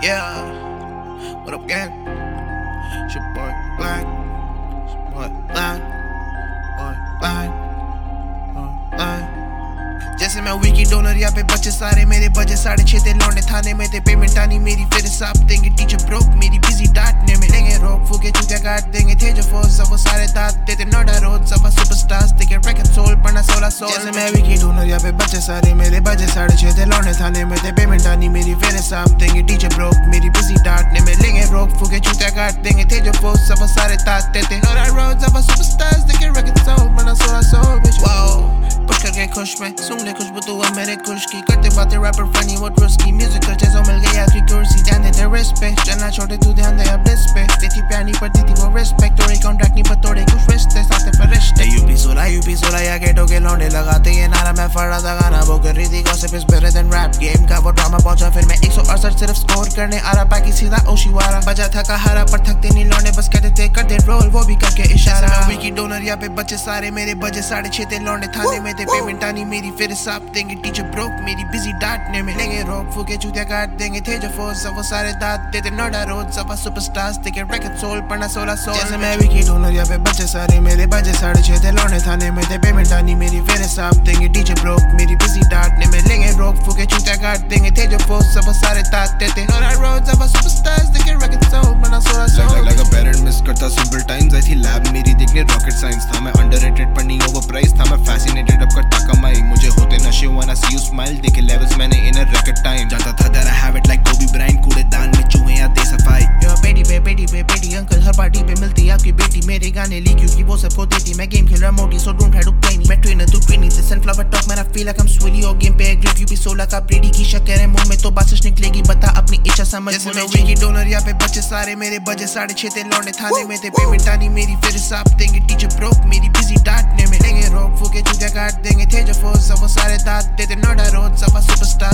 Yeah, what up, gang? It's your boy Black. It's your boy Black. Boy Black. Boy Black. जैसे मैं Vicky donor यहाँ पे बच्चे सारे मेरे बजे 6:30 थे लौंडे थाने में थे पेमेंट आनी मेरी फिर साफ देंगे टीचर ब्रोक मेरी बिजी डांटने में लेंगे रोक फूके चूतिया काट देंगे थे जो फोर्स सब वो सारे दांत देते नोडा रोड सब सुपरस्टार्स देखे रैकेट सोल पढ़ना 16 सोल जैसे मैं वीकी डोनर यहाँ पे बच्चे सारे मेरे बजे 6:30 थे लौंडे थाने में थे पेमेंट आनी मेरी फिर साफ देंगे टीचर ब्रोक मेरी बिजी डांटने में लेंगे रोक फूके चूतिया काट देंगे थे जो फोर्स सब वो सारे दांत देते नोडा रोड सब सुपरस्टार्स देखे रैकेट सोल पढ़ना 16 सोल वाओ पुश करके खुश में सुन ले खुशबू तू अब मेरे खुश की करते बातें रैपर फनी वो रुस्की म्यूजिकल जैसा मिल गया की कुर्सी ध्यान दे तेरे रिस्ट पे चलना छोटे तू ध्यान दे अब डिस पे तेरी प्यारी पड़ती थी वो रिस्पेक्ट तोड़े कॉन्ट्रैक्ट नहीं पर तोड़े कुछ रिश्ते साथ फरिश्ते यूपी सोला या गेटो के लौंडे लगाते ये नारा मैं फड़ रहा था गाना वो कर रही थी gossip is better than rap game का वो ड्रामा पहुंचा फिर मैं 168 सिर्फ स्कोर करने आ रहा बाकी सीधा ओशिवारा बजा था कहारा पर थकते नहीं लौंडे बस कहते थे कर दे रोल वो भी करके इशारा मैं वीकी डोनर यहाँ पे बच्चे सारे मेरे बजे 6:30 थे लौंडे थाने में थे पेमेंट आनी मेरी फिर साफ देंगे टीचर ब्रोक मेरी बिजी डांटने में लेंगे रोक फूके चूतिया काट देंगे थे जो फोर्स सब वो सारे दांत देते नोडा रोड सब सुपरस्टार्स देखे रैकेट सोल पढ़ना 16 सोल जैसे मैं वीकी डोनर यहाँ पे बच्चे सारे मेरे बजे 6:30 थे लौंडे थाने में थे पेमेंट आनी मेरी फिर साफ देंगे टीचर ब्रोक मेरी बिजी डांटने में लेंगे रोक फूके चूतिया काट देंगे थे जो फोर्स सब वो सारे दांत देते नोडा रोड सब सुपरस्टार्स देखे रैकेट सोल पढ़ना 16 सोल like a parent मिस करता सिंपल टाइम्स आई थी लैब मेरी देखने रॉकेट साइंस था मैं अंडररेटेड पर नहीं ओवर प्राइस था मैं फैसिनेटेड अब करता कमाई मुझे होते नशे wanna see you smile देखे लेवल्स मैंने इन अ रैकेट टाइम जाता था that I have it like Kobe Bryant कूड़ेदान में चूहे या दे सफाई यो बेटी अंकल हर पार्टी पे मिलती आपकी बेटी मेरे गाने ली क्योंकि वो सबको देती मैं गेम खेल रहा मोटी so don't try to play me मैं ट्रेनर तू ट्रेनिंग से सनफ्लावर टॉक मेरा फील लाइक आई एम स्विली और गेम पे एग्री यूपी 16 का ब्रेडी की शक्कर है मुंह में तो बारिश निकलेगी बता अपनी इच्छा समझ जैसे मैं वीकी डोनर यहाँ पे बच्चे सारे मेरे बजे 6:30 थे लौंडे थाने में थे पेमेंट आनी मेरी फिर साफ देंगे टीचर ब्रोक मेरी बिजी डांटने में लेंगे रोक फूके चूतिया काट देंगे थे जो फोर्स सब वो सारे दांत देते नोडा रोड सब सुपरस्टार